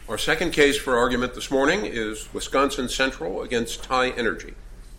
Our second case for argument this morning is Wisconsin Central against Thai Energy.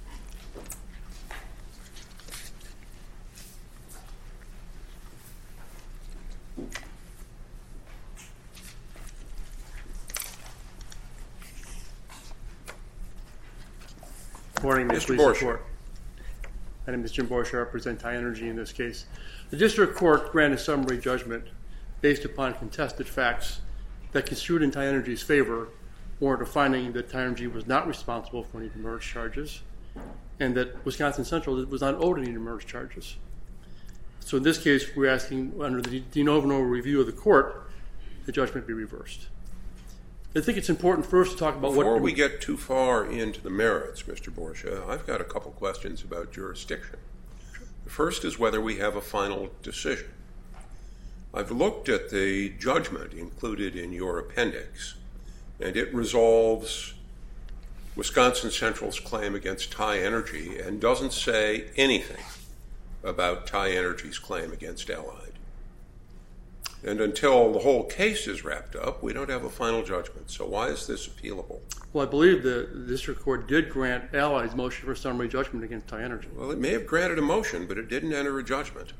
Good morning, Mr. Borsch. My name is Jim Borsch. I represent Thai Energy in this case. The district court granted summary judgment based upon contested facts that construed in Thai Energy's favor, warrant a finding that Thai Energy was not responsible for any demurrage charges and that Wisconsin Central was not owed any demurrage charges. So in this case, we're asking under the de novo review of the court, the judgment be reversed. I think it's important first to talk about Before we get too far into the merits, Mr. Borsha, I've got a couple questions about jurisdiction. The first is whether we have a final decision. I've looked at the judgment included in your appendix, and it resolves Wisconsin Central's claim against Thai Energy and doesn't say anything about Thai Energy's claim against Allied. And until the whole case is wrapped up, we don't have a final judgment. So why is this appealable? Well, I believe the district court did grant Allied's motion for summary judgment against Thai Energy. Well, it may have granted a motion, but it didn't enter a judgment.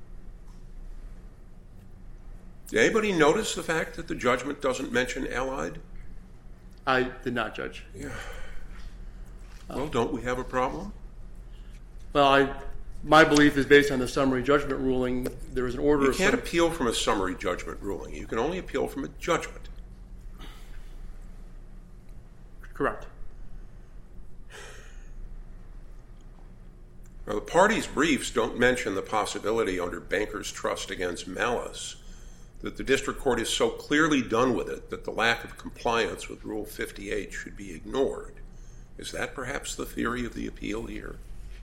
Did anybody notice the fact that the judgment doesn't mention Allied? I did not, Judge. Yeah. Well, don't we have a problem? Well, my belief is based on the summary judgment ruling. There is an order. You can't appeal from a summary judgment ruling. You can only appeal from a judgment. Correct. Now, the parties' briefs don't mention the possibility under Banker's Trust against Malice that the district court is so clearly done with it that the lack of compliance with Rule 58 should be ignored. Is that perhaps the theory of the appeal here?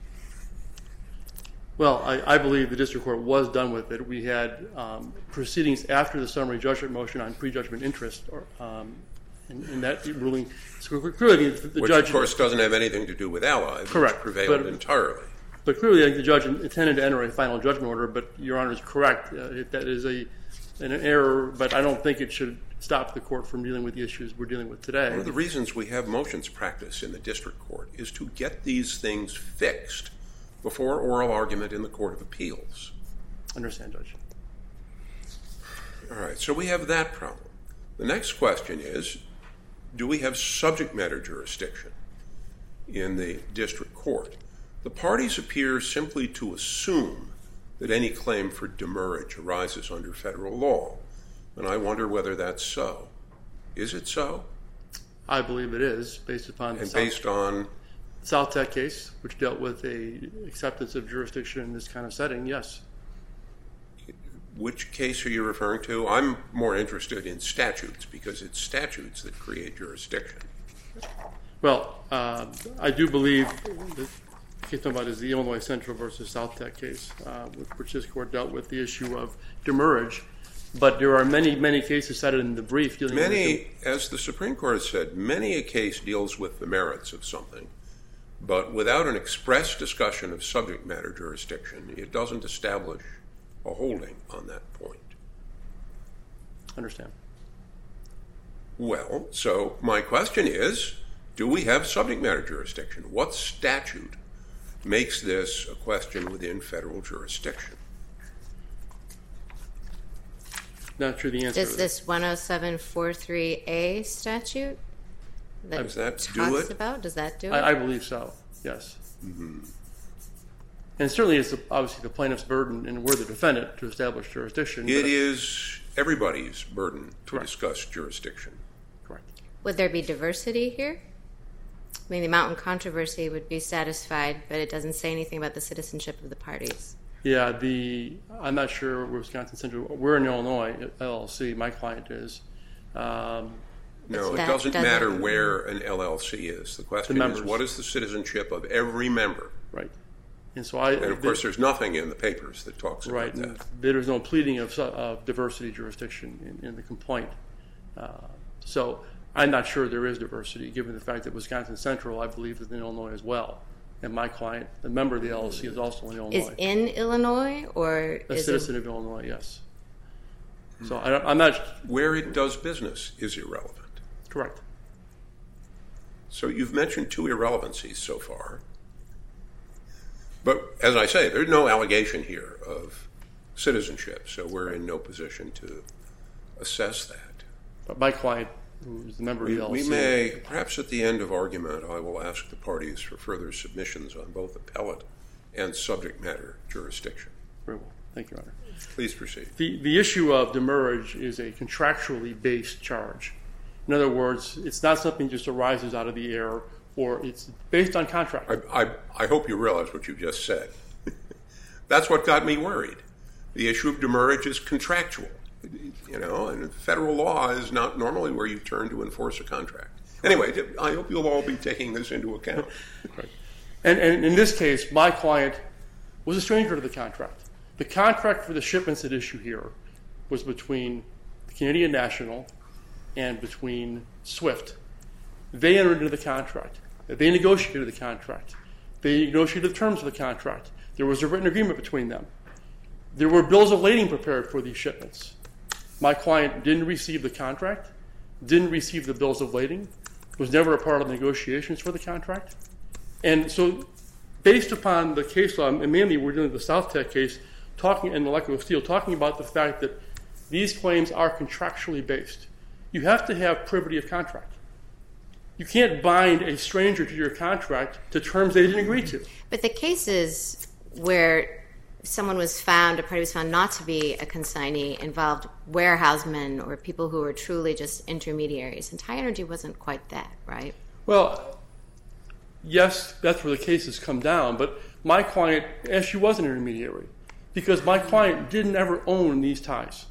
Well, I believe the district court was done with it. We had proceedings after the summary judgment motion on prejudgment interest in that ruling. So clearly, the Which, judge, of course, doesn't have anything to do with Allied. Correct. Which prevailed entirely. But clearly, I think the judge intended to enter a final judgment order, but Your Honor is correct. That is an error, but I don't think it should stop the court from dealing with the issues we're dealing with today. One of the reasons we have motions practice in the district court is to get these things fixed before oral argument in the Court of Appeals. Understand, Judge. All right, so we have that problem. The next question is, do we have subject matter jurisdiction in the district court? The parties appear simply to assume that any claim for demurrage arises under federal law, and I wonder whether that's so. Is it so? I believe it is, based upon and based on South Tech case, which dealt with a acceptance of jurisdiction in this kind of setting, yes. Which case are you referring to? I'm more interested in statutes because it's statutes that create jurisdiction. Well, I do believe the case I'm about is the Illinois Central versus South Tech case, which this court dealt with the issue of demurrage. But there are many, many cases cited in the brief dealing with it. As the Supreme Court has said, many a case deals with the merits of something. But without an express discussion of subject matter jurisdiction, it doesn't establish a holding on that point. Understand. Well, so my question is, do we have subject matter jurisdiction? What statute makes this a question within federal jurisdiction? Not sure the answer. Is this 10743A statute? Does that talks do it? About? Does that do it? I believe so, yes. Mm-hmm. And certainly it's obviously the plaintiff's burden, and we're the defendant, to establish jurisdiction. It is everybody's burden to Correct. discuss jurisdiction. Correct. Would there be diversity here? I mean, the mountain controversy would be satisfied, but it doesn't say anything about the citizenship of the parties. Yeah, I'm not sure where Wisconsin Central. We're in Illinois, LLC. My client is. No, it doesn't matter where an LLC is. The question is, what is the citizenship of every member? Right. And of course, there's nothing in the papers that talks about that. Right. There's no pleading of diversity jurisdiction in the complaint. So I'm not sure there is diversity, given the fact that Wisconsin Central, I believe, is in Illinois as well. And my client, the member of the LLC, is also in Illinois. Is in Illinois, or a is citizen of Illinois? Yes. So I'm not. Where it does business is irrelevant. Correct. So you've mentioned two irrelevancies so far. But as I say, there's no allegation here of citizenship, so we're in no position to assess that. But my client, who is the member of the LLC... We may, perhaps at the end of argument, I will ask the parties for further submissions on both appellate and subject matter jurisdiction. Very well. Thank you, Your Honor. Please proceed. The issue of demurrage is a contractually based charge. In other words, it's not something that just arises out of the air, or it's based on contract. I hope you realize what you just said. That's what got me worried. The issue of demurrage is contractual, and federal law is not normally where you turn to enforce a contract. Anyway, I hope you'll all be taking this into account. Right. And in this case, my client was a stranger to the contract. The contract for the shipments at issue here was between the Canadian National and between SWIFT. They entered into the contract. They negotiated the contract. They negotiated the terms of the contract. There was a written agreement between them. There were bills of lading prepared for these shipments. My client didn't receive the contract, didn't receive the bills of lading, was never a part of the negotiations for the contract. And so based upon the case law, and mainly we're dealing with the SouthTech case, and the Electrical Steel, talking about the fact that these claims are contractually based. You have to have privity of contract. You can't bind a stranger to your contract to terms they didn't agree to. But the cases where someone was found, a party was found not to be a consignee, involved warehousemen or people who were truly just intermediaries. And Thai Energy wasn't quite that, right? Well, yes, that's where the cases come down. But my client actually was an intermediary because my client didn't ever own these ties.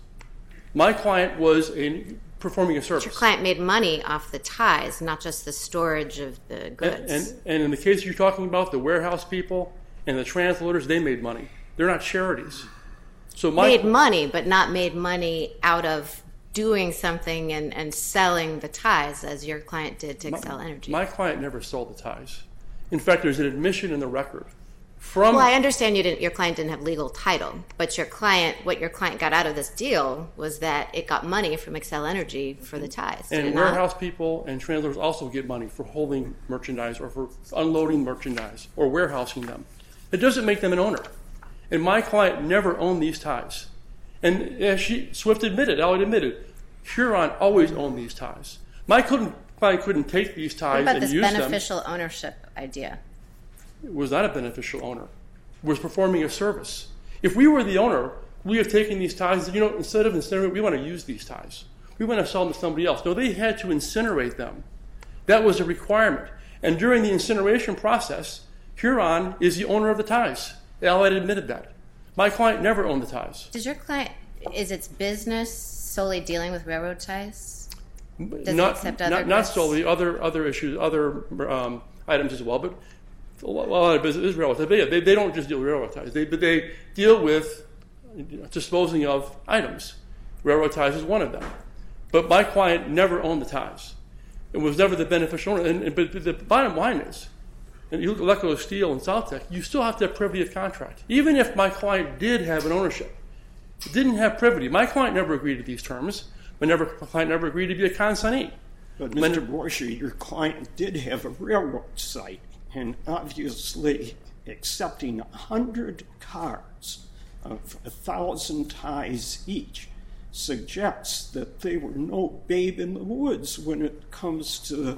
My client was performing a service. But your client made money off the ties, not just the storage of the goods. And in the case you're talking about, the warehouse people and the transloaders, they made money. They're not charities. So made money, but not made money out of doing something and selling the ties, as your client did to Xcel Energy. My client never sold the ties. In fact, there's an admission in the record. Well, I understand your client didn't have legal title, but what your client got out of this deal was that it got money from Xcel Energy for the ties. And warehouse people and transloaders also get money for holding merchandise or for unloading merchandise or warehousing them. It doesn't make them an owner. And my client never owned these ties. And as Swift admitted, Allied admitted, Huron always owned these ties. My client couldn't take these ties and use them. What about this beneficial ownership idea? It was not a beneficial owner. It was performing a service. If we were the owner, we have taken these ties, instead of incinerating, we want to use these ties. We want to sell them to somebody else. No, they had to incinerate them. That was a requirement. And during the incineration process, Huron is the owner of the ties. Allied admitted that. My client never owned the ties. Does your client, is its business solely dealing with railroad ties? Does it accept other goods? Not solely. Other issues, other items as well, but a lot of business is railroad ties. They don't just deal with railroad ties. They deal with disposing of items. Railroad ties is one of them. But my client never owned the ties. It was never the beneficial owner. But the bottom line is, and you look at Electrical Steel and SouthTech, you still have to have privity of contract. Even if my client did have an ownership, it didn't have privity. My client never agreed to these terms. My client never agreed to be a consignee. But Mr. Borsche, your client did have a railroad site, and obviously accepting 100 cars of 1,000 ties each suggests that they were no babe in the woods when it comes to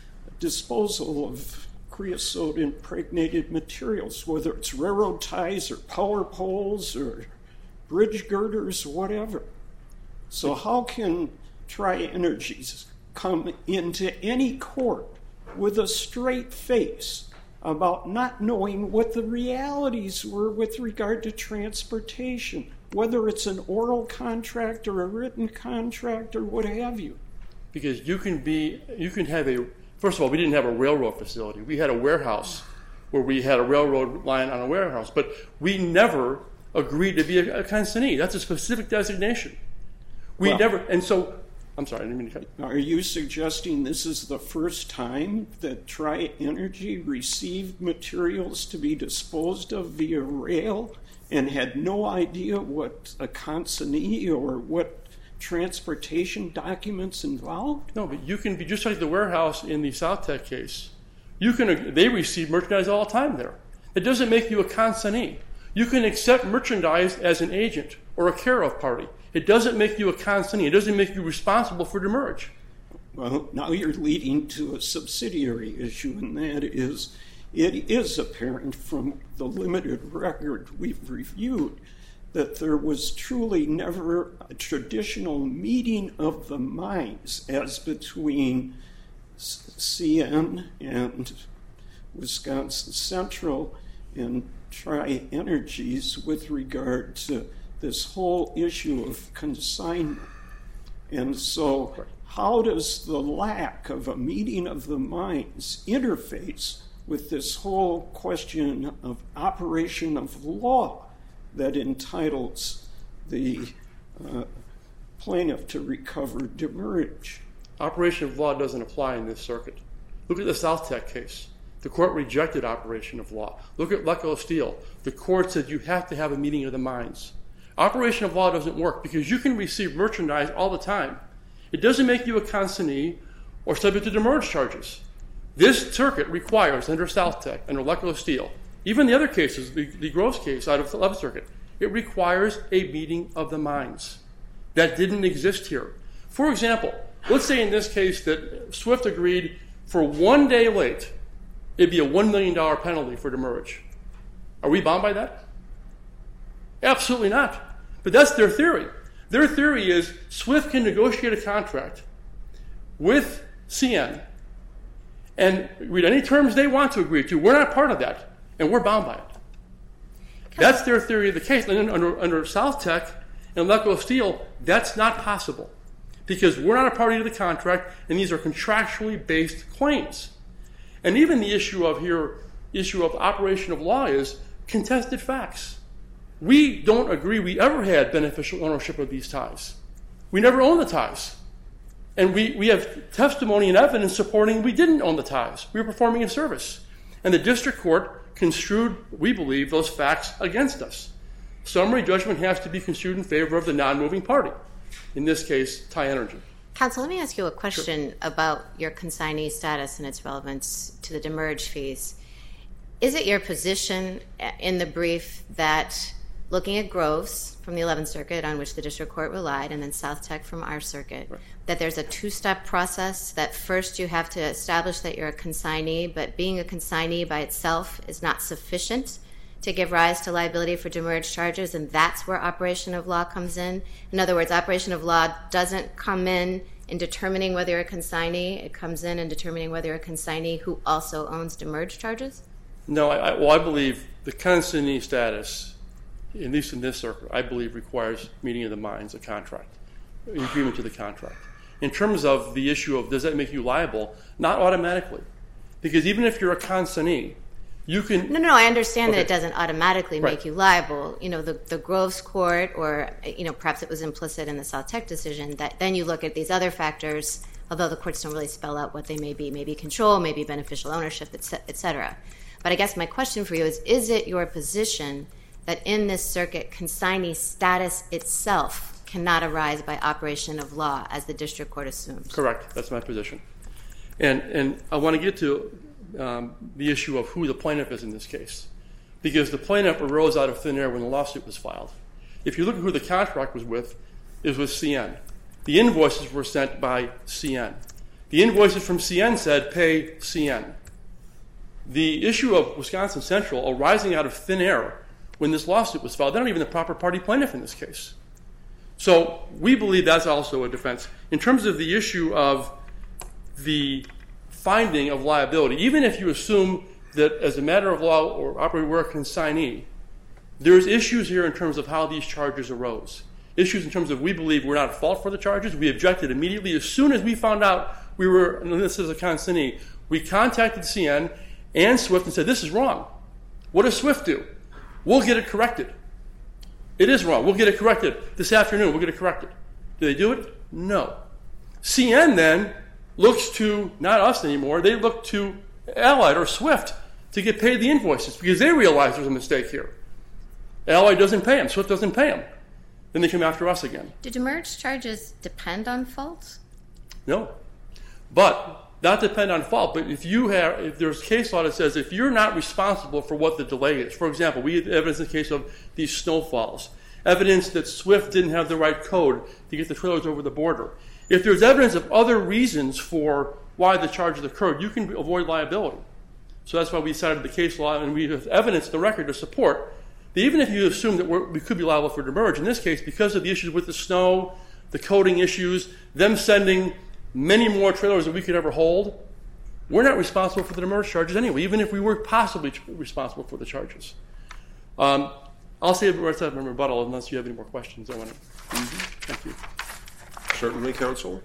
disposal of creosote impregnated materials, whether it's railroad ties or power poles or bridge girders, whatever. So how can Tri-Energies come into any court with a straight face about not knowing what the realities were with regard to transportation, whether it's an oral contract or a written contract or what have you? Because you can have first of all, we didn't have a railroad facility. We had a warehouse where we had a railroad line on a warehouse, but we never agreed to be a consignee. That's a specific designation. I'm sorry, I didn't mean to cut you. Are you suggesting this is the first time that Tri-Energy received materials to be disposed of via rail and had no idea what a consignee or what transportation documents involved? No, but you can be just like the warehouse in the Southtech case. They receive merchandise all the time there. It doesn't make you a consignee. You can accept merchandise as an agent or a care-of party. It doesn't make you a consignee. It doesn't make you responsible for demurrage. Well, now you're leading to a subsidiary issue, and that is, it is apparent from the limited record we've reviewed that there was truly never a traditional meeting of the minds as between CN and Wisconsin Central and Tri-Energies with regard to this whole issue of consignment. And so how does the lack of a meeting of the minds interface with this whole question of operation of law that entitles the plaintiff to recover demurrage? Operation of law doesn't apply in this circuit. Look at the Southtech case. The court rejected operation of law. Look at Lecco Steel. The court said you have to have a meeting of the minds. Operation of law doesn't work because you can receive merchandise all the time. It doesn't make you a consignee or subject to demurrage charges. This circuit requires, under Southtech, under Lecco Steel, even the other cases, the Groves case out of the 11th Circuit, it requires a meeting of the minds. That didn't exist here. For example, let's say in this case that Swift agreed for 1 day late, it'd be a $1 million penalty for demurrage. Are we bound by that? Absolutely not. But that's their theory. Their theory is Swift can negotiate a contract with CN and read any terms they want to agree to. We're not part of that, and we're bound by it. That's their theory of the case. And under Southtech and Lecco Steel, that's not possible because we're not a party to the contract, and these are contractually based claims. And even the issue of operation of law is contested facts. We don't agree we ever had beneficial ownership of these ties. We never owned the ties. And we have testimony and evidence supporting we didn't own the ties. We were performing a service. And the district court construed, we believe, those facts against us. Summary judgment has to be construed in favor of the non-moving party. In this case, Tri-Energy. Counsel, let me ask you a question about your consignee status and its relevance to the demurrage fees. Is it your position in the brief that looking at Groves from the 11th Circuit, on which the district court relied, and then Southtech from our circuit, that there's a two-step process, that first you have to establish that you're a consignee, but being a consignee by itself is not sufficient to give rise to liability for demurrage charges, and that's where operation of law comes in? In other words, operation of law doesn't come in determining whether you're a consignee. It comes in determining whether you're a consignee who also owns demurrage charges? No, I believe the consignee status, at least in this circuit, I believe requires meeting of the minds, a contract, an agreement to the contract. In terms of the issue of does that make you liable, not automatically. Because even if you're a consignee, you can... No, I understand that it doesn't automatically make you liable. You know, the Groves court, or, perhaps it was implicit in the Southtech decision, that then you look at these other factors, although the courts don't really spell out what they may be. Maybe control, maybe beneficial ownership, et cetera. But I guess my question for you is it your position that in this circuit, consignee status itself cannot arise by operation of law, as the district court assumes? Correct. That's my position. And I want to get to the issue of who the plaintiff is in this case, because the plaintiff arose out of thin air when the lawsuit was filed. If you look at who the contract was with, it was with CN. The invoices were sent by CN. The invoices from CN said, pay CN. The issue of Wisconsin Central arising out of thin air when this lawsuit was filed, they're not even the proper party plaintiff in this case. So we believe that's also a defense. In terms of the issue of the finding of liability, even if you assume that as a matter of law or operating we're a consignee, there's issues here in terms of how these charges arose. Issues in terms of we believe we're not at fault for the charges. We objected immediately. As soon as we found out we were, and this is a consignee, we contacted CN and Swift and said, this is wrong. What does Swift do? We'll get it corrected. It is wrong. We'll get it corrected. This afternoon, we'll get it corrected. Do they do it? No. CN then looks to, not us anymore, they look to Allied or Swift to get paid the invoices because they realize there's a mistake here. Allied doesn't pay them. Swift doesn't pay them. then they come after us again. Do demurrage charges depend on fault? No. But not depend on fault, but if there's case law that says if you're not responsible for what the delay is, for example, we have evidence in the case of these snowfalls, evidence that SWIFT didn't have the right code to get the trailers over the border. If there's evidence of other reasons for why the charges occurred, you can avoid liability. So that's why we cited the case law, and we have evidence in the record to support that even if you assume that we could be liable for demurrage, in this case, because of the issues with the snow, the coding issues, them sending many more trailers than we could ever hold, we're not responsible for the demurrage charges anyway, even if we were possibly responsible for the charges. I'll save the rest of my rebuttal unless you have any more questions. Thank you. Certainly, counsel.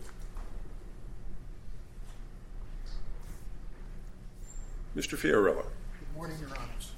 Mr. Fiorella. Good morning, Your Honors.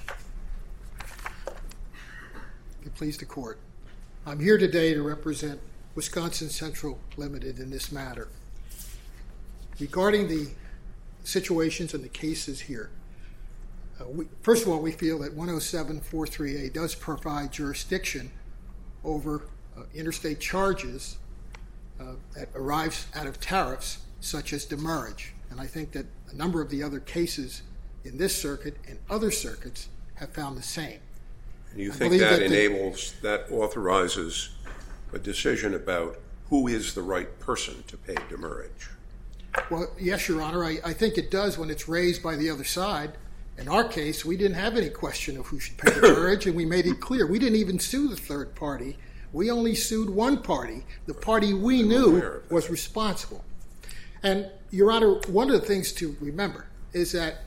If it please the court, I'm here today to represent Wisconsin Central Limited in this matter. Regarding the situations and the cases here, first of all, we feel that 107-43A does provide jurisdiction over interstate charges that arise out of tariffs such as demurrage. And I think that a number of the other cases in this circuit and other circuits have found the same. And you think that authorizes a decision about who is the right person to pay demurrage? Well, yes, Your Honor. I think it does when it's raised by the other side. In our case, we didn't have any question of who should pay demurrage, and we made it clear. We didn't even sue the third party. We only sued one party, the party we knew was responsible. And, Your Honor, one of the things to remember is that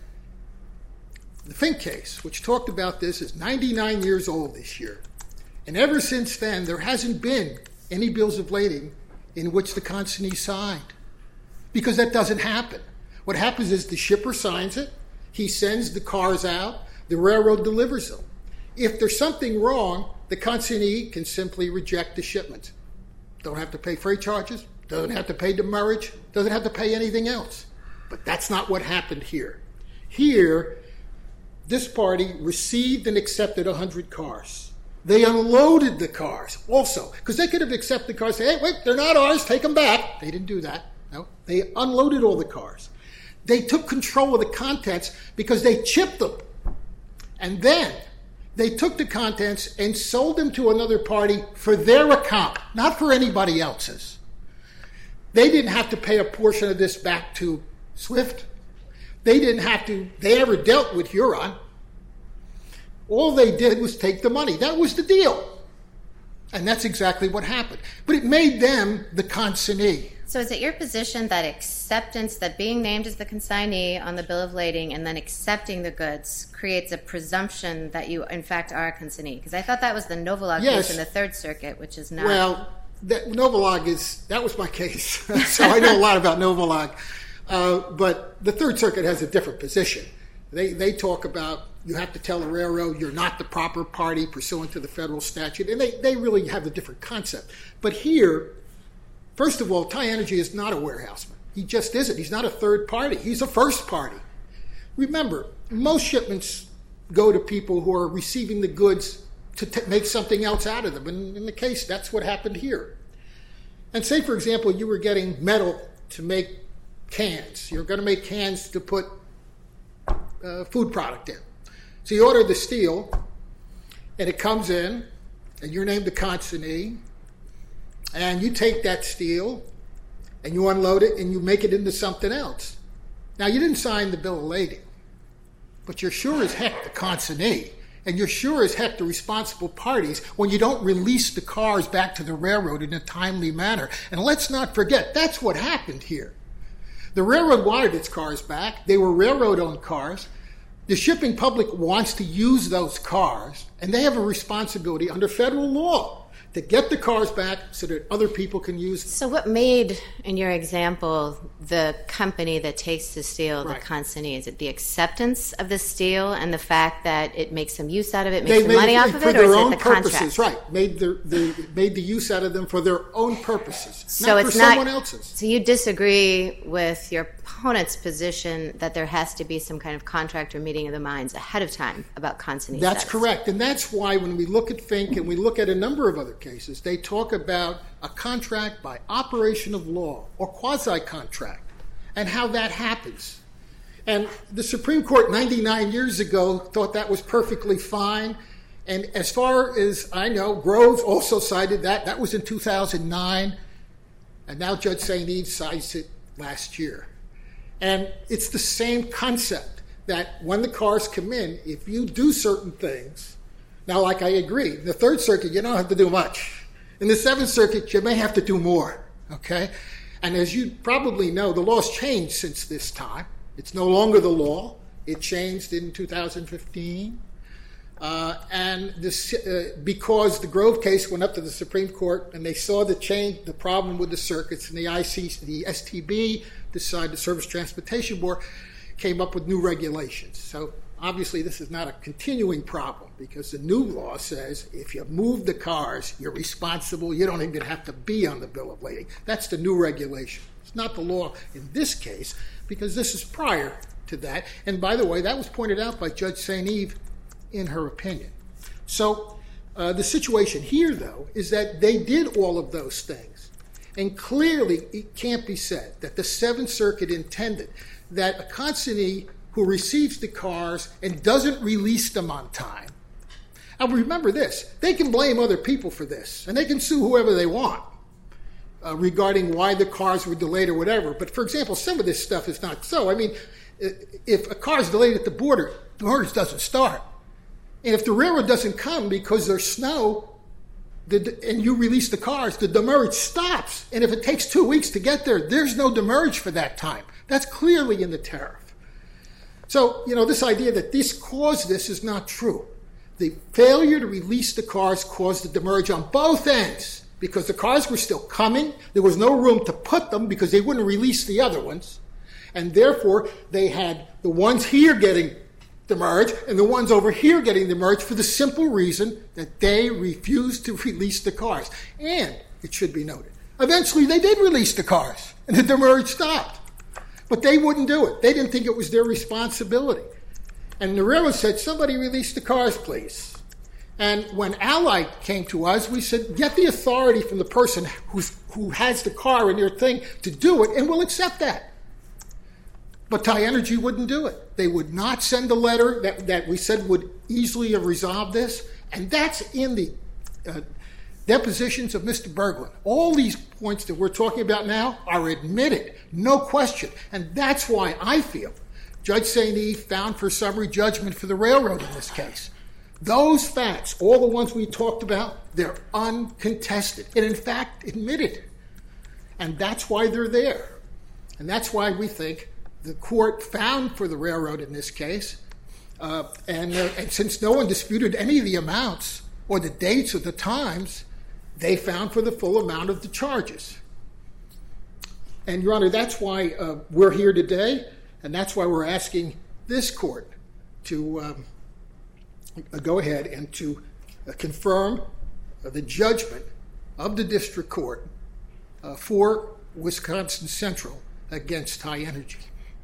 the Fink case, which talked about this, is 99 years old this year. And ever since then, there hasn't been any bills of lading in which the consignee signed, because that doesn't happen. What happens is the shipper signs it, he sends the cars out, the railroad delivers them. If there's something wrong, the consignee can simply reject the shipment. Don't have to pay freight charges, doesn't have to pay demurrage, doesn't have to pay anything else. But that's not what happened here. Here, this party received and accepted 100 cars. They unloaded the cars also, because they could have accepted the cars, say, hey, wait, they're not ours, take them back. They didn't do that. No, they unloaded all the cars. They took control of the contents because they chipped them. And then they took the contents and sold them to another party for their account, not for anybody else's. They didn't have to pay a portion of this back to SWIFT. They never dealt with Huron. All they did was take the money. That was the deal. And that's exactly what happened. But it made them the consignee. So is it your position that acceptance, that being named as the consignee on the bill of lading and then accepting the goods creates a presumption that you, in fact, are a consignee? Because I thought that was the Novolog case in the Third Circuit, which is not. Well, Novolog that was my case. So I know a lot about Novolog. But the Third Circuit has a different position. They talk about you have to tell the railroad you're not the proper party pursuant to the federal statute. And they really have a different concept. But here, first of all, Thai Energy is not a warehouseman. He just isn't. He's not a third party. He's a first party. Remember, most shipments go to people who are receiving the goods to make something else out of them. And in the case, that's what happened here. And say, for example, you were getting metal to make cans. You're going to make cans to put food product in. So you order the steel, and it comes in, and you're named the consignee, and you take that steel, and you unload it, and you make it into something else. Now, you didn't sign the bill of lading, but you're sure as heck the consignee, and you're sure as heck the responsible parties when you don't release the cars back to the railroad in a timely manner. And let's not forget, that's what happened here. The railroad wanted its cars back. They were railroad-owned cars. The shipping public wants to use those cars, and they have a responsibility under federal law to get the cars back so that other people can use them. So what made, in your example, the company that takes the steel the consignee? Is it the acceptance of the steel and the fact that it makes some use out of it, makes some money off of it, or is it the contract? Right, made the use out of them for their own purposes, not for someone else's. So you disagree with your opponent's position that there has to be some kind of contract or meeting of the minds ahead of time about consignee That's status. correct, and that's why when we look at Fink and we look at a number of other Court cases, they talk about a contract by operation of law or quasi-contract and how that happens. And the Supreme Court 99 years ago thought that was perfectly fine. And as far as I know, Groves also cited that. That was in 2009. And now Judge St. Eve cites it last year. And it's the same concept that when the cars come in, if you do certain things, now like I agree, in the Third Circuit, you don't have to do much. In the Seventh Circuit, you may have to do more, okay? And as you probably know, the law's changed since this time. It's no longer the law. It changed in 2015. And this, because the Grove case went up to the Supreme Court and they saw the change, the problem with the circuits, and the STB decided, the Surface Transportation Board, came up with new regulations. So obviously this is not a continuing problem because the new law says if you move the cars, you're responsible. You don't even have to be on the bill of lading. That's the new regulation. It's not the law in this case because this is prior to that. And by the way, that was pointed out by Judge St. Eve in her opinion. So the situation here, though, is that they did all of those things. And clearly it can't be said that the Seventh Circuit intended that a consignee who receives the cars and doesn't release them on time. Now remember this, they can blame other people for this, and they can sue whoever they want regarding why the cars were delayed or whatever. But for example, some of this stuff is not so. I mean, if a car is delayed at the border, the demurrage doesn't start. And if the railroad doesn't come because there's snow and you release the cars, the demurrage stops. And if it takes 2 weeks to get there, there's no demurrage for that time. That's clearly in the tariff. So, this idea that this caused this is not true. The failure to release the cars caused the demurrage on both ends because the cars were still coming. There was no room to put them because they wouldn't release the other ones. And therefore, they had the ones here getting demurrage and the ones over here getting demurrage for the simple reason that they refused to release the cars. And, it should be noted, eventually they did release the cars and the demurrage stopped. But they wouldn't do it. They didn't think it was their responsibility. And the railroad said, somebody release the cars, please. And when Allied came to us, we said, get the authority from the person who has the car in your thing to do it, and we'll accept that. But Thai Energy wouldn't do it. They would not send a letter that we said would easily have resolved this. And that's in the depositions of Mr. Berglund. All these points that we're talking about now are admitted, no question. And that's why I feel Judge St. Eve found for summary judgment for the railroad in this case. Those facts, all the ones we talked about, they're uncontested and in fact admitted. And that's why they're there. And that's why we think the court found for the railroad in this case. And since no one disputed any of the amounts or the dates or the times, they found for the full amount of the charges. And, Your Honor, that's why we're here today, and that's why we're asking this court to go ahead and to confirm the judgment of the district court for Wisconsin Central against Thai Energy.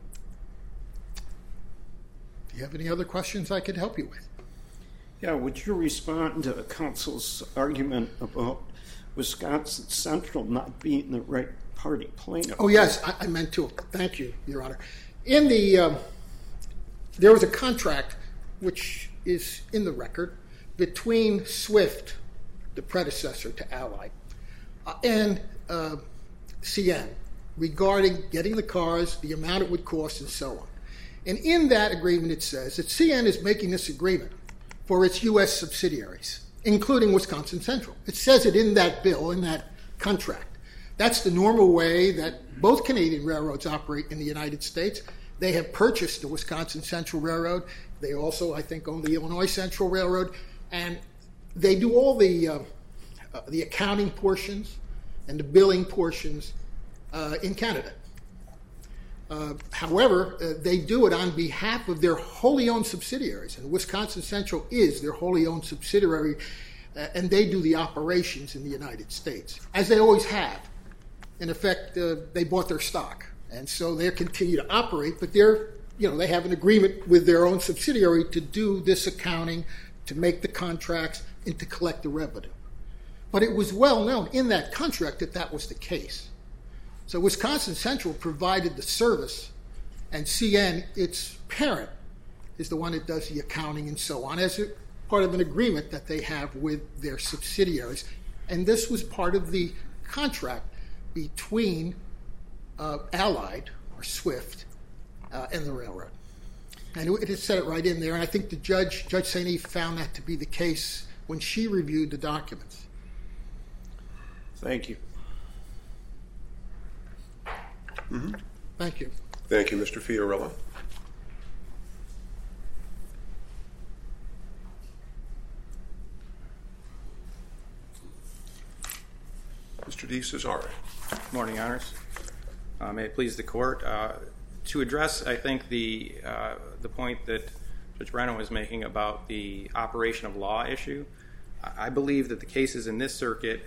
Do you have any other questions I could help you with? Yeah, would you respond to counsel's argument about Wisconsin Central not being the right party plaintiff? Oh, yes, I meant to. Thank you, Your Honor. In the, there was a contract, which is in the record, between Swift, the predecessor to Allied, and CN regarding getting the cars, the amount it would cost, and so on. And in that agreement, it says that CN is making this agreement for its U.S. subsidiaries, including Wisconsin Central. It says it in that bill, in that contract. That's the normal way that both Canadian railroads operate in the United States. They have purchased the Wisconsin Central Railroad. They also, I think, own the Illinois Central Railroad. And they do all the accounting portions and the billing portions in Canada. However, they do it on behalf of their wholly owned subsidiaries, and Wisconsin Central is their wholly owned subsidiary, and they do the operations in the United States, as they always have. In effect, they bought their stock, and so they continue to operate, but they have an agreement with their own subsidiary to do this accounting, to make the contracts, and to collect the revenue. But it was well known in that contract that that was the case. So Wisconsin Central provided the service, and CN, its parent, is the one that does the accounting and so on, as part of an agreement that they have with their subsidiaries. And this was part of the contract between Allied, or SWIFT, and the railroad. And it said it right in there, and I think the Judge St. Eve, found that to be the case when she reviewed the documents. Thank you. Mm-hmm. Thank you. Thank you, Mr. Fiorella. Mr. DeCesare. Good morning, Honors. May it please the Court. To address, I think, the point that Judge Brennan was making about the operation of law issue, I believe that the cases in this circuit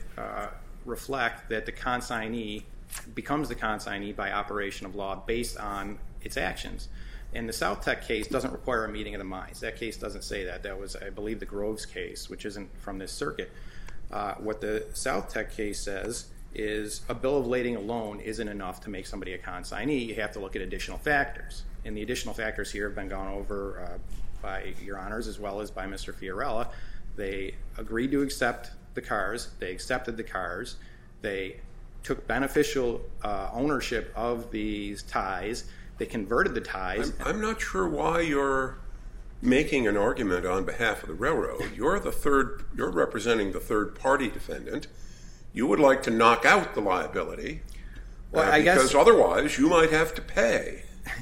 reflect that the consignee becomes the consignee by operation of law based on its actions. And the South Tech case doesn't require a meeting of the minds. That case doesn't say that. That was, I believe, the Groves case, which isn't from this circuit. What the South Tech case says is a bill of lading alone isn't enough to make somebody a consignee. You have to look at additional factors. And the additional factors here have been gone over by Your Honors as well as by Mr. Fiorella. They agreed to accept the cars. They accepted the cars. They took beneficial ownership of these ties. They converted the ties. I'm not sure why you're making an argument on behalf of the railroad. You're representing the third-party defendant. You would like to knock out the liability, because otherwise you might have to pay.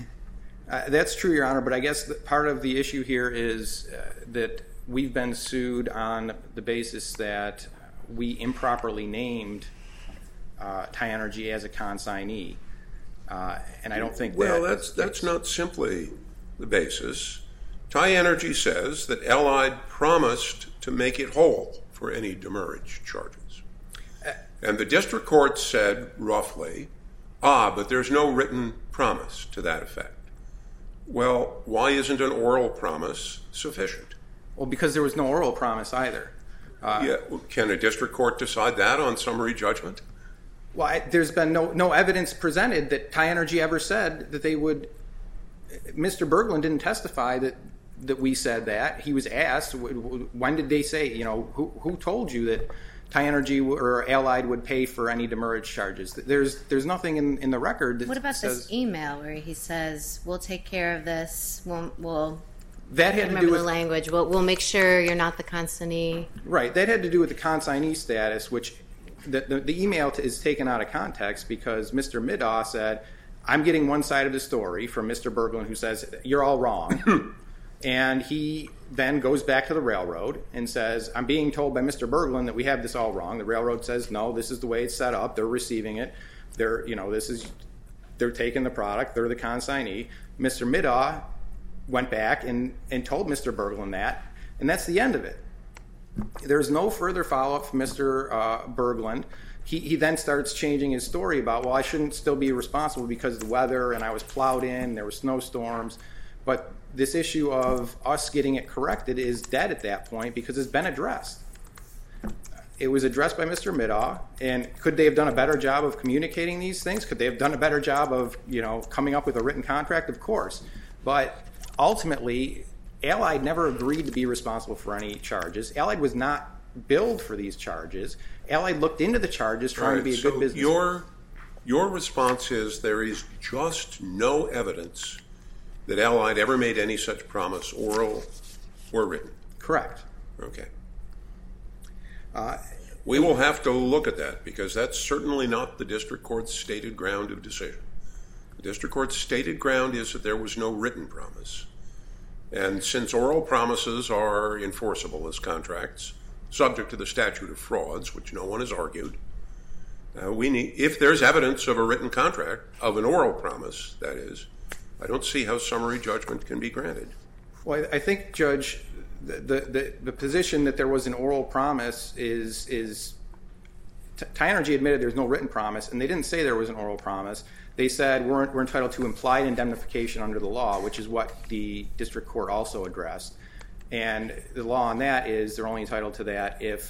That's true, Your Honor, but I guess part of the issue here is that we've been sued on the basis that we improperly named Thai Energy as a consignee, and I don't think that's not simply the basis. Thai Energy says that Allied promised to make it whole for any demurrage charges. And the district court said roughly, but there's no written promise to that effect. Well, why isn't an oral promise sufficient? Well, because there was no oral promise either. Can a district court decide that on summary judgment? Well, there's been no evidence presented that Thai Energy ever said that they would. Mr. Berglund didn't testify that we said that. He was asked, when did they say, who told you that Thai Energy or Allied would pay for any demurrage charges? There's nothing in the record that What about says, this email where he says, we'll take care of this, we'll that had to do remember with the language, we'll make sure you're not the consignee. Right, that had to do with the consignee status, which the email is taken out of context because Mr. Middaugh said, I'm getting one side of the story from Mr. Berglund, who says, you're all wrong. And he then goes back to the railroad and says, I'm being told by Mr. Berglund that we have this all wrong. The railroad says, no, this is the way it's set up. They're receiving it. They're taking the product. They're the consignee. Mr. Middaugh went back and told Mr. Berglund that, and that's the end of it. There's no further follow-up from Mr. Berglund. He then starts changing his story about, well, I shouldn't still be responsible because of the weather, and I was plowed in, there were snowstorms. But this issue of us getting it corrected is dead at that point because it's been addressed. It was addressed by Mr. Middaugh, and could they have done a better job of communicating these things? Could they have done a better job of, coming up with a written contract? Of course. But ultimately, Allied never agreed to be responsible for any charges. Allied was not billed for these charges. Allied looked into the charges trying to be a good business. Your response is there is just no evidence that Allied ever made any such promise, oral or written. Correct. Okay. We will have to look at that because that's certainly not the district court's stated ground of decision. The district court's stated ground is that there was no written promise. And since oral promises are enforceable as contracts, subject to the statute of frauds, which no one has argued, if there's evidence of a written contract, of an oral promise, that is, I don't see how summary judgment can be granted. Well, I think, Judge, the position that there was an oral promise is Thai Energy admitted there's no written promise, and they didn't say there was an oral promise. They said we're entitled to implied indemnification under the law, which is what the district court also addressed. And the law on that is they're only entitled to that if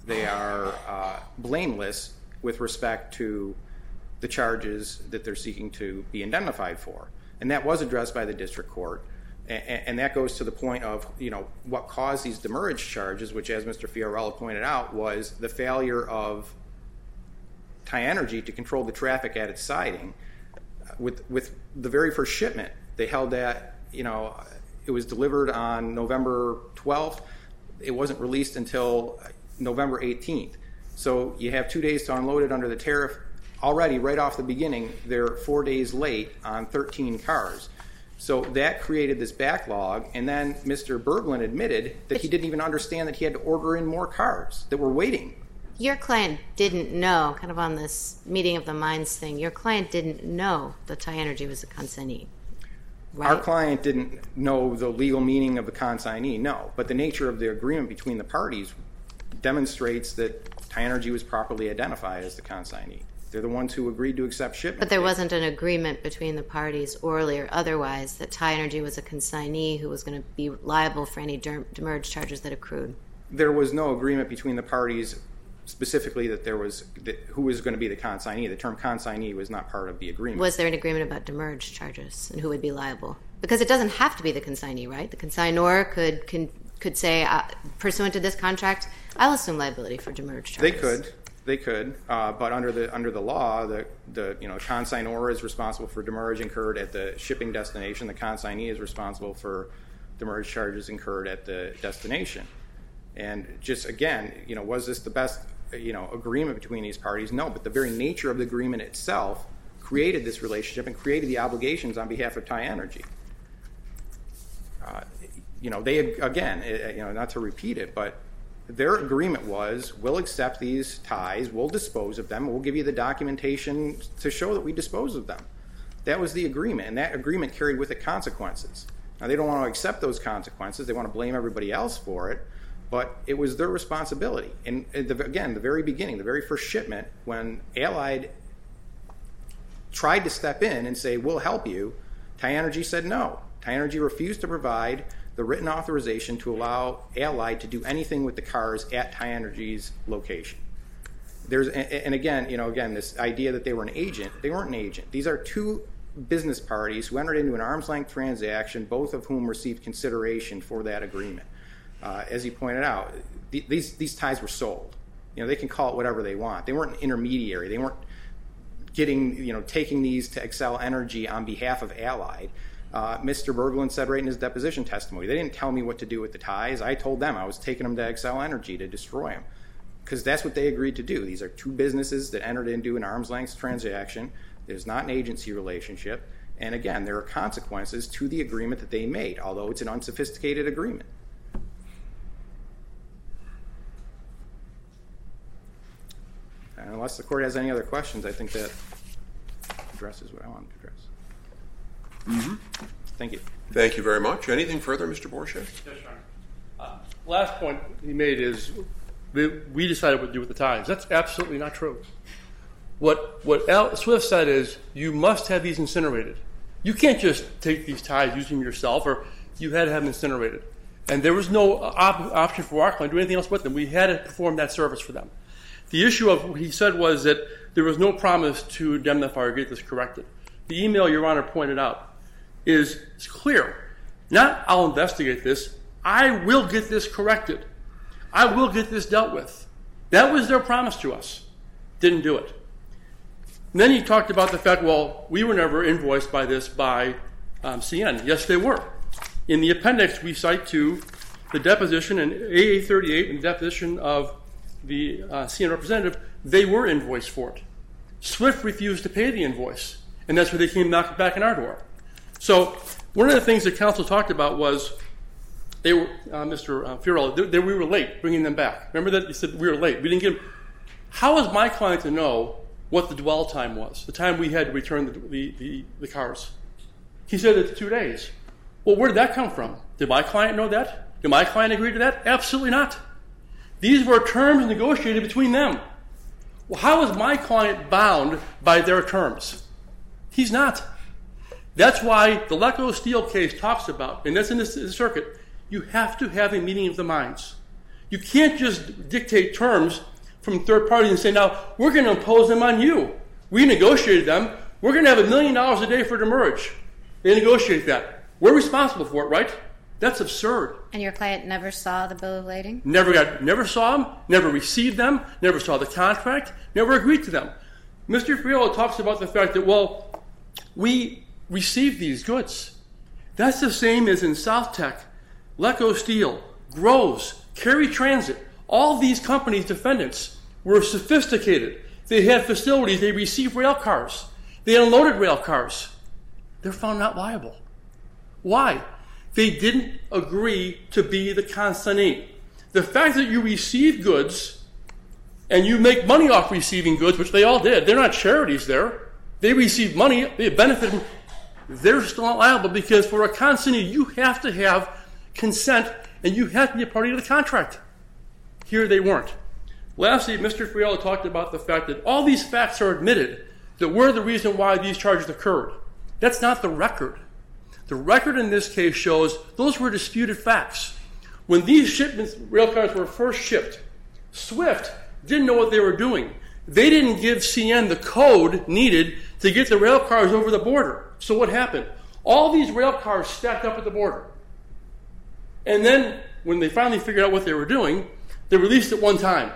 they are blameless with respect to the charges that they're seeking to be indemnified for. And that was addressed by the district court. And that goes to the point of, what caused these demurrage charges, which, as Mr. Fiorella pointed out, was the failure of Thai Energy to control the traffic at its siding. With the very first shipment, they held that, it was delivered on November 12th. It wasn't released until November 18th. So you have 2 days to unload it under the tariff. Already, right off the beginning, they're 4 days late on 13 cars. So that created this backlog, and then Mr. Berglund admitted that he didn't even understand that he had to order in more cars that were waiting. Your client didn't know, kind of on this meeting of the minds thing, your client didn't know that Thai Energy was a consignee, right? Our client didn't know the legal meaning of the consignee, no. But the nature of the agreement between the parties demonstrates that Thai Energy was properly identified as the consignee. They're the ones who agreed to accept shipment. But there wasn't an agreement between the parties, orally or otherwise, that Thai Energy was a consignee who was going to be liable for any demurrage charges that accrued. There was no agreement between the parties specifically who was going to be the consignee. The term consignee was not part of the agreement. Was there an agreement about demurrage charges and who would be liable? Because it doesn't have to be the consignee, right? The consignor could say, pursuant to this contract, I'll assume liability for demurrage charges. They could, but under the law, the consignor is responsible for demurrage incurred at the shipping destination. The consignee is responsible for demurrage charges incurred at the destination. And just again, was this the best agreement between these parties? No, but the very nature of the agreement itself created this relationship and created the obligations on behalf of Thai Energy. They again, not to repeat it, but their agreement was, we'll accept these ties, we'll dispose of them, we'll give you the documentation to show that we dispose of them. That was the agreement, and that agreement carried with it consequences. Now, they don't want to accept those consequences. They want to blame everybody else for it, but it was their responsibility. And again, the very beginning, the very first shipment, when Allied tried to step in and say, we'll help you, Thai Energy said no. Thai Energy refused to provide the written authorization to allow Allied to do anything with the cars at Thai Energy's location. Again, this idea that they were an agent, they weren't an agent. These are two business parties who entered into an arm's length transaction, both of whom received consideration for that agreement. As you pointed out, these ties were sold. They can call it whatever they want. They weren't an intermediary. They weren't taking these to Xcel Energy on behalf of Allied. Mr. Berglund said right in his deposition testimony, they didn't tell me what to do with the ties. I told them I was taking them to Xcel Energy to destroy them, because that's what they agreed to do. These are two businesses that entered into an arm's length transaction. There's not an agency relationship. And again, there are consequences to the agreement that they made, although it's an unsophisticated agreement. And unless the court has any other questions, I think that addresses what I wanted to address. Mm-hmm. Thank you. Thank you very much. Anything further, Mr. Borsche? Yes, Your Honor. Last point he made is we decided what to do with the ties. That's absolutely not true. What Al Swift said is you must have these incinerated. You can't just take these ties, use them yourself, or you had to have them incinerated. And there was no option for our client to do anything else with them. We had to perform that service for them. The issue of what he said was that there was no promise to indemnify or get this corrected. The email Your Honor pointed out is clear. Not I'll investigate this. I will get this corrected. I will get this dealt with. That was their promise to us. Didn't do it. And then he talked about the fact, well, we were never invoiced by this by CN. Yes, they were. In the appendix, we cite to the deposition in AA38 and the deposition of the CN representative, they were invoiced for it. Swift refused to pay the invoice, and that's where they came knocking back on our door. So one of the things that counsel talked about was they were, Mr. Fiorella, we were late bringing them back. Remember that? He said we were late. We didn't give them. How is my client to know what the dwell time was, the time we had to return the cars? He said it's 2 days. Well, where did that come from? Did my client know that? Did my client agree to that? Absolutely not. These were terms negotiated between them. Well, how is my client bound by their terms? He's not. That's why the Lecco Steel case talks about, and that's in this circuit, you have to have a meeting of the minds. You can't just dictate terms from third parties and say, now, we're going to impose them on you. We negotiated them. We're going to have $1 million a day for demurrage. They negotiate that. We're responsible for it, right? That's absurd. And your client never saw the bill of lading? Never saw them, never received them, never saw the contract, never agreed to them. Mr. Friolo talks about the fact that, well, we received these goods. That's the same as in South Tech, Leco Steel, Groves, Cary Transit. All these companies, defendants, were sophisticated. They had facilities. They received rail cars. They unloaded rail cars. They're found not liable. Why? They didn't agree to be the consignee. The fact that you receive goods and you make money off receiving goods, which they all did. They're not charities there. They receive money. They benefit from. They're still not liable because for a consignee, you have to have consent and you have to be a party to the contract. Here they weren't. Lastly, Mr. Friolo talked about the fact that all these facts are admitted that were the reason why these charges occurred. That's not the record. The record in this case shows those were disputed facts. When these shipments, rail cars were first shipped, Swift didn't know what they were doing. They didn't give CN the code needed to get the rail cars over the border. So what happened? All these rail cars stacked up at the border. And then when they finally figured out what they were doing, they released at one time.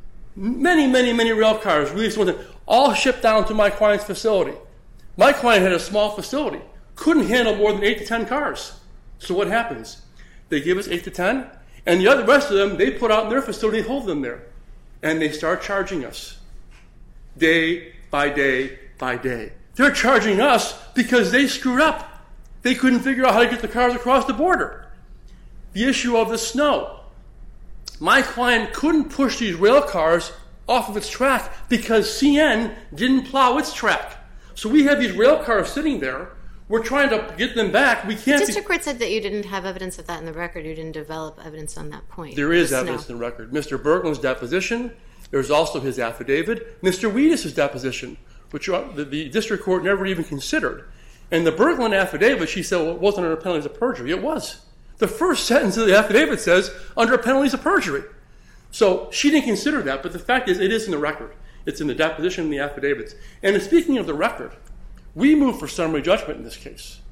Many rail cars released at one time, all shipped down to my client's facility. My client had a small facility, couldn't handle more than 8 to 10 cars. So what happens? They give us 8 to 10, and the rest of them, they put out in their facility and hold them there. And they start charging us day by day by day. They're charging us because they screwed up. They couldn't figure out how to get the cars across the border. The issue of the snow. My client couldn't push these rail cars off of its track because CN didn't plow its track. So we have these rail cars sitting there. We're trying to get them back. We can't. The district court said that you didn't have evidence of that in the record. You didn't develop evidence on that point. There is evidence in the record. Mr. Berglund's deposition. There's also his affidavit. Mr. Wheatus' deposition, which the district court never even considered. And the Berglund affidavit, she said, well, it wasn't under penalties of perjury. It was. The first sentence of the affidavit says, under penalties of perjury. So she didn't consider that, but the fact is, it is in the record. It's in the deposition and the affidavits. And speaking of the record, we moved for summary judgment in this case.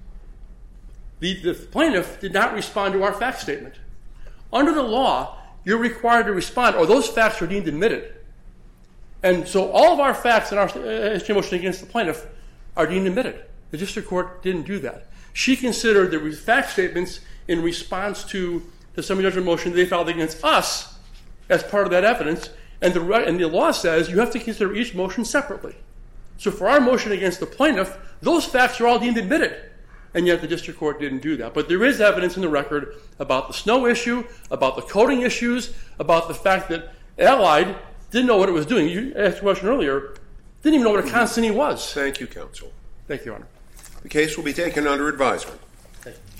The plaintiff did not respond to our fact statement. Under the law, you're required to respond, or those facts are deemed admitted. And so all of our facts in our motion against the plaintiff are deemed admitted. The district court didn't do that. She considered the fact statements in response to the summary judgment motion they filed against us as part of that evidence, and the law says you have to consider each motion separately. So for our motion against the plaintiff, those facts are all deemed admitted, and yet the district court didn't do that. But there is evidence in the record about the snow issue, about the coding issues, about the fact that Allied didn't know what it was doing. You asked a question earlier, didn't even know what a consignee was. Thank you, counsel. Thank you, Your Honor. The case will be taken under advisement.